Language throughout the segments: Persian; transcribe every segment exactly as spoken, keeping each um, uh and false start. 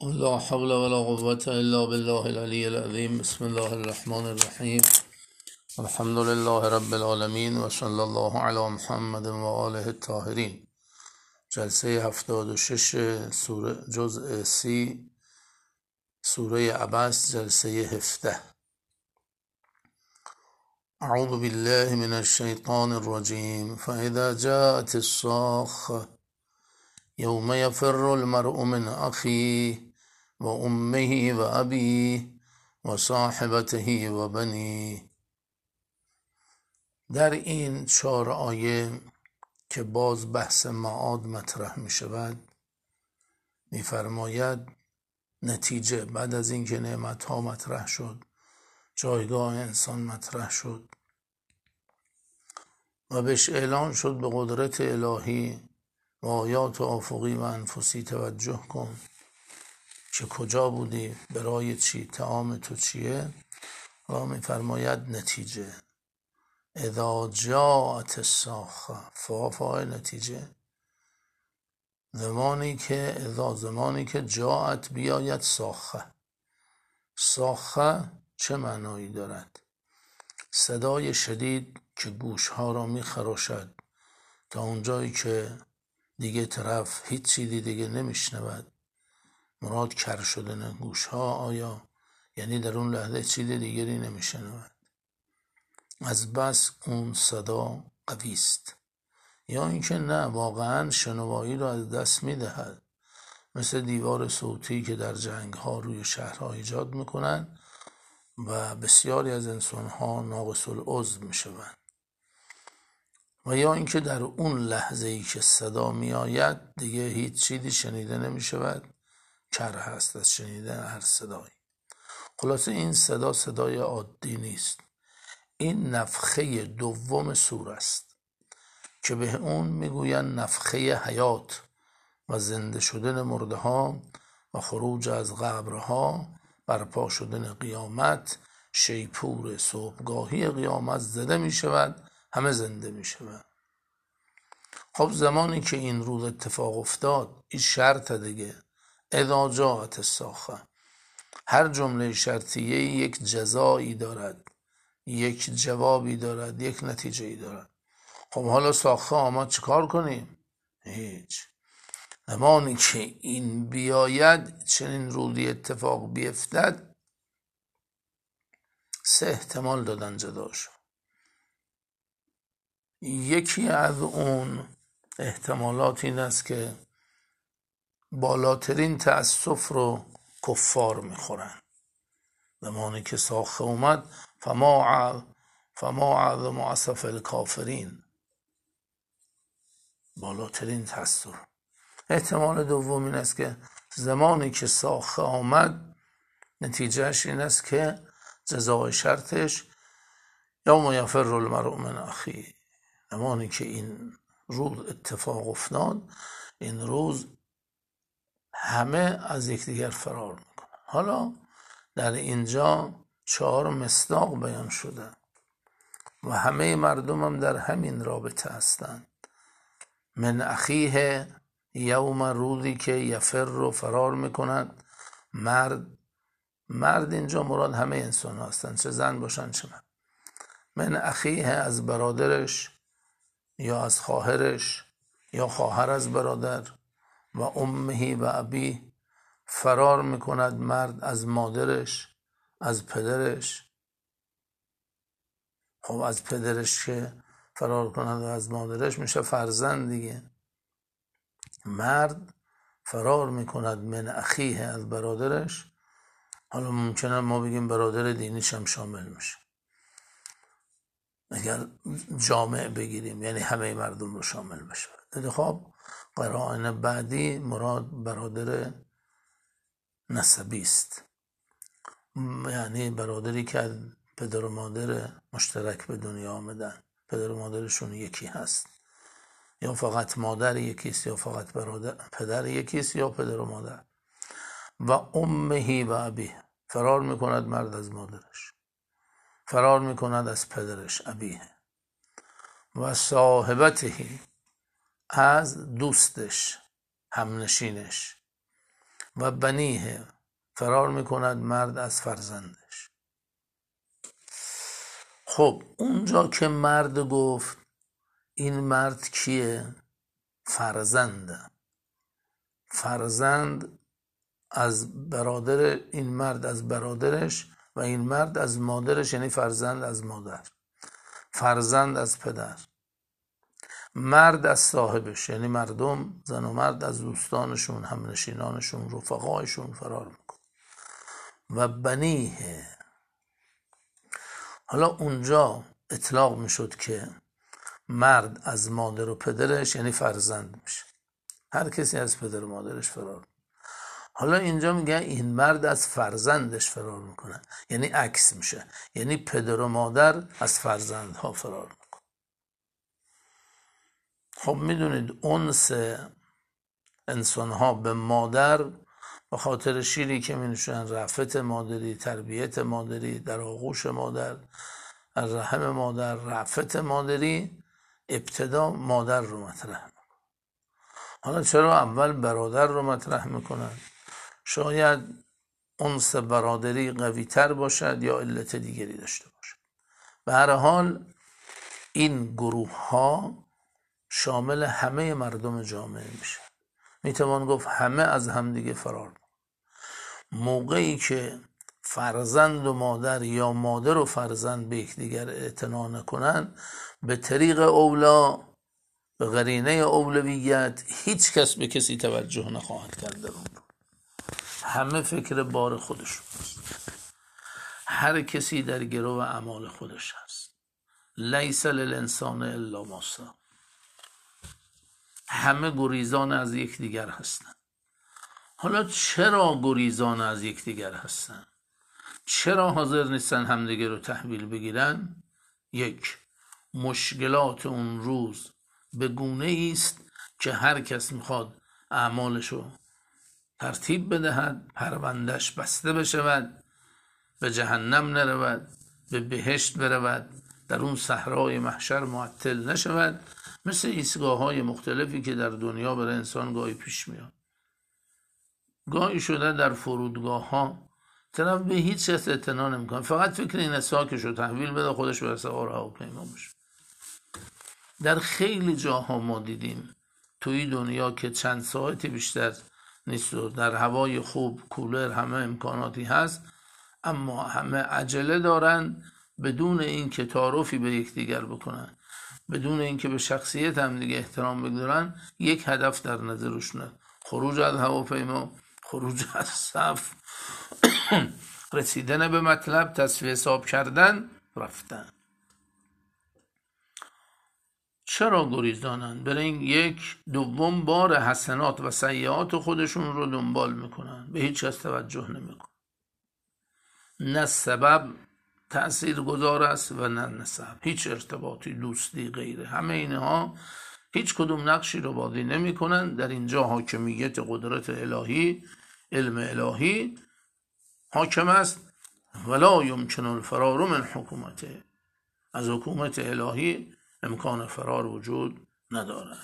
لا حول ولا قوة إلا بالله العلي العظيم. بسم الله الرحمن الرحیم. الحمد لله رب العالمین و صلی الله علی محمد و آله الطاهرین. جلسه هفتاد و شش سوره جزء سی سوره عبس، جلسه هفده. اعوذ بالله من الشیطان الرجیم. فاذا جاءت الصاخة یوم یفر المرء من اخیه و امه و ابیه و صاحبته و بنیه. در این چهار آیه که باز بحث معاد مطرح می شود، می فرماید نتیجه بعد از اینکه نعمت ها مطرح شد، جایگاه انسان مطرح شد و بهش اعلان شد به قدرت الهی و آیات افقی و انفسی توجه کن که کجا بودی، برای چی، طعام تو چیه، و می فرماید نتیجه اذا جاءت الصاخة، فا فای نتیجه، زمانی که اذا زمانی که جاءت بیاید صاخه. صاخه چه معنایی دارد؟ صدای شدید که گوشها را می خراشد تا اونجایی که دیگه طرف هیچ چیزی دیگه نمیشنود. مراد کر شدن گوشها آیا یعنی در اون لحظه چیز دیگری نمیشنود؟ از بس اون صدا قوی است، یا اینکه نه، واقعا شنوایی را از دست میدهد، مثل دیوار صوتی که در جنگ ها روی شهرها ایجاد میکنند و بسیاری از انسان ها ناقص العضو میشوند. و یا اینکه در اون لحظه ای که صدا میآید دیگه هیچ چیزی شنیده نمیشود، کر هست از شنیدن هر صدایی. خلاصه این صدا صدای عادی نیست، این نفخه دوم سور است که به اون میگویند نفخه حیات و زنده شدن مرده ها و خروج از قبرها، برپا شدن قیامت، شیپور صبحگاهی قیامت زده می شود، همه زنده می شود. خب زمانی که این روز اتفاق افتاد، این شرط دیگه، اذا جاءت الصاخة، هر جمله شرطیه یک جزایی دارد، یک جوابی دارد، یک نتیجه‌ای دارد. خب حالا صاخه آمد چیکار کنیم؟ هیچ. زمانی که این بیاید، چنین روزی اتفاق بیفتد، سه احتمال دادن جداشو. یکی از اون احتمالات این است که بالاترین تأسف رو کفار میخورن. زمانی که صاخه اومد، فما فما اعظم اسف الکافرین، بالاترین تأسف. احتمال دوم این است که زمانی که صاخه آمد، نتیجهش این است که جزای شرطش یوم یفر المرء من اخیه، زمانی که این روز اتفاق افتاد، این روز همه از یکدیگر فرار میکنن. حالا در اینجا چهار مصداق بیان شده و همه مردم هم در همین رابطه هستند. من اخیه، یوم، روزی که یفر رو فرار میکند، مرد مرد اینجا مراد همه انسان هستند، چه زن باشن چه مرد. من اخیه از برادرش یا از خواهرش یا خواهر از برادر، و امه و ابی، فرار میکند مرد از مادرش، از پدرش. خب از پدرش که فرار کند و از مادرش میشه فرزند دیگه. مرد فرار میکند من اخیه از برادرش. حالا ممکنه ما بگیم برادر دینیش هم شامل میشه، اگر جامع بگیریم، یعنی همه مردم رو شامل بشه. خب قرائن بعدی مراد برادر نسبی است، یعنی برادری که از پدر و مادر مشترک به دنیا آمدن، پدر و مادرشون یکی هست، یا فقط مادر یکیست یا فقط برادر پدر یکیست یا پدر و مادر. و امهی و ابیه، فرار میکند مرد از مادرش، فرار میکند از پدرش ابیه. و صاحبتهی، از دوستش، همنشینش. و بنیه، فرار میکند مرد از فرزندش. خب اونجا که مرد گفت، این مرد کیه؟ فرزنده. فرزند از برادر، این مرد از برادرش و این مرد از مادرش، یعنی فرزند از مادر، فرزند از پدر، مرد از صاحبش، یعنی مردم، زن و مرد از دوستانشون، همنشینانشون، رفقایشون فرار میکن. و بنیه، حالا اونجا اطلاق میشد که مرد از مادر و پدرش، یعنی فرزند میشه، هر کسی از پدر و مادرش فرار. حالا اینجا میگه این مرد از فرزندش فرار میکنه، یعنی عکس میشه، یعنی پدر و مادر از فرزندها فرار میکنه. خب میدونید انس انسانها به مادر به خاطر شیری که مینوشن، رأفت مادری، تربیت مادری، در آغوش مادر، رحم مادر، رأفت مادری، ابتدا مادر رو مطرح میکنه. حالا چرا اول برادر رو مطرح میکنن؟ شاید انس برادری قوی تر باشد یا علت دیگری داشته باشد. به هر حال این گروه ها شامل همه مردم جامعه میشه، میتوان گفت همه از همدیگه فرار میکنن. موقعی که فرزند و مادر یا مادر و فرزند به یکدیگر اعتنا نکنن، به طریق اولا، به قرینه اولویت، هیچ کس به کسی توجه نخواهد کرد در اون رو. همه فکر بار خودش هست، هر کسی در گرو اعمال خودش هست. لیس للانسان الا ما سعی. همه گریزان از یکدیگر هستن. حالا چرا گریزان از یکدیگر هستن؟ چرا حاضر نیستن همدیگه رو تحویل بگیرن؟ یک، مشکلات اون روز به گونه است که هر کس میخواد اعمالشو ترتیب بدهد، پروندهش بسته بشود، به جهنم نرود، به بهشت برود، در اون صحرای محشر معطل نشود، مثل ایستگاه های مختلفی که در دنیا برای انسان گاهی پیش میاد. گاهی شده در فرودگاه ها طرف به هیچ کس اعتنا نمیکنه، فقط فکر این ساکش رو تحویل بده، خودش بر سوار هواپیما بشه. در خیلی جاها ما دیدیم توی دنیا که چند ساعتی بیشتر نیست و در هوای خوب، کولر، همه امکاناتی هست، اما همه عجله دارن بدون این که تعارفی به یکدیگر بکنن، بدون اینکه به شخصیت هم دیگه احترام بگذارن. یک هدف در نظرشونه: خروج از هواپیما، خروج از صف، رسیدن به مطلب، تصفیه حساب کردن، رفتن. چرا گریزانن؟ برای این یک، دوم بار حسنات و سیئات خودشون رو دنبال میکنن، به هیچ کس توجه نمیکنن. نه سبب تأثیر گذار است و نه نسب، هیچ ارتباطی، دوستی، غیره، همه اینها هیچ کدوم نقشی رو بازی نمی کنن. در اینجا حاکمیت قدرت الهی، علم الهی حاکم است. ولا یمکن الفرار من حکومته، از حکومت الهی امکان فرار وجود نداره.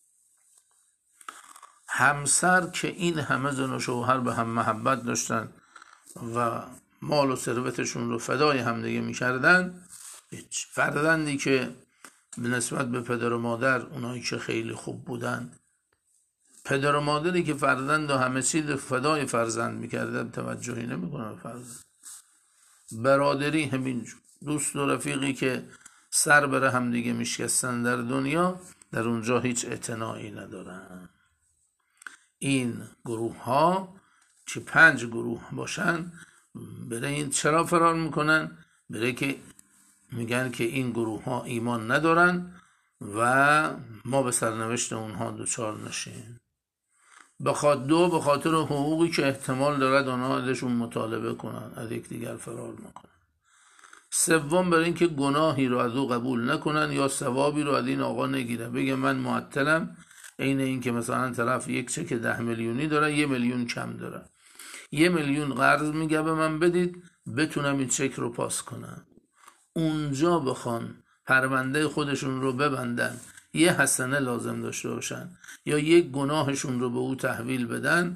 همسر که این همه زن و شوهر به هم محبت داشتن و مال و ثروتشون رو فدای همدیگه میکردن، هیچ فرزندی که به نسبت به پدر و مادر، اونایی که خیلی خوب بودن، پدر و مادری که فرزند و همه چیز فدای فرزند میکردن، توجهی نمیکنن به فرزند. برادری همینجور، دوست و رفیقی که سر بره همدیگه میشکستن در دنیا، در اونجا هیچ اعتنایی ندارن. این گروه ها که پنج گروه باشن، برای این چرا فرار میکنن؟ برای که میگن که این گروه ها ایمان ندارن و ما به سرنوشت اونها دوچار نشیم. بخاطر دو، به خاطر حقوقی که احتمال دارد اونها ازشون مطالبه کنن، از یک دیگر فرار میکنن. سوم، برای این که گناهی رو از او قبول نکنن یا ثوابی رو از این آقا نگیرن، بگه من معطلم. عین این که مثلا طرف یک چک ده میلیونی داره، یه میلیون کم داره، یه میلیون قرض میگه به من بدید بتونم این چک رو پاس کنم. اونجا بخوان پرونده خودشون رو ببندن، یه حسنه لازم داشته باشن یا یک گناهشون رو به او تحویل بدن،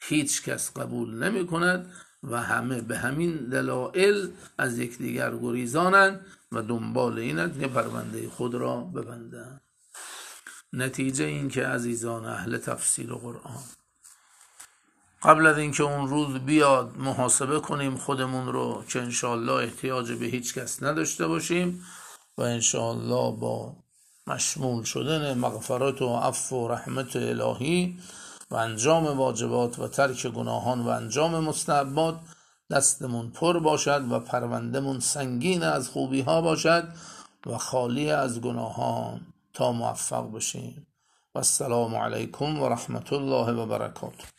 هیچ کس قبول نمی کند و همه به همین دلایل از یکدیگر گریزانند و دنبال اینند که پرونده خود را ببندند. نتیجه این که عزیزان اهل تفسیر قرآن، قبل از اینکه اون روز بیاد محاسبه کنیم خودمون رو که انشاءالله احتیاج به هیچ کس نداشته باشیم و انشاءالله با مشمول شدن مغفرت و عفو و رحمت الهی و انجام واجبات و ترک گناهان و انجام مستحبات دستمون پر باشد و پروندهمون سنگین از خوبی ها باشد و خالی از گناهان تا موفق بشیم. و السلام علیکم و رحمت الله و برکاته.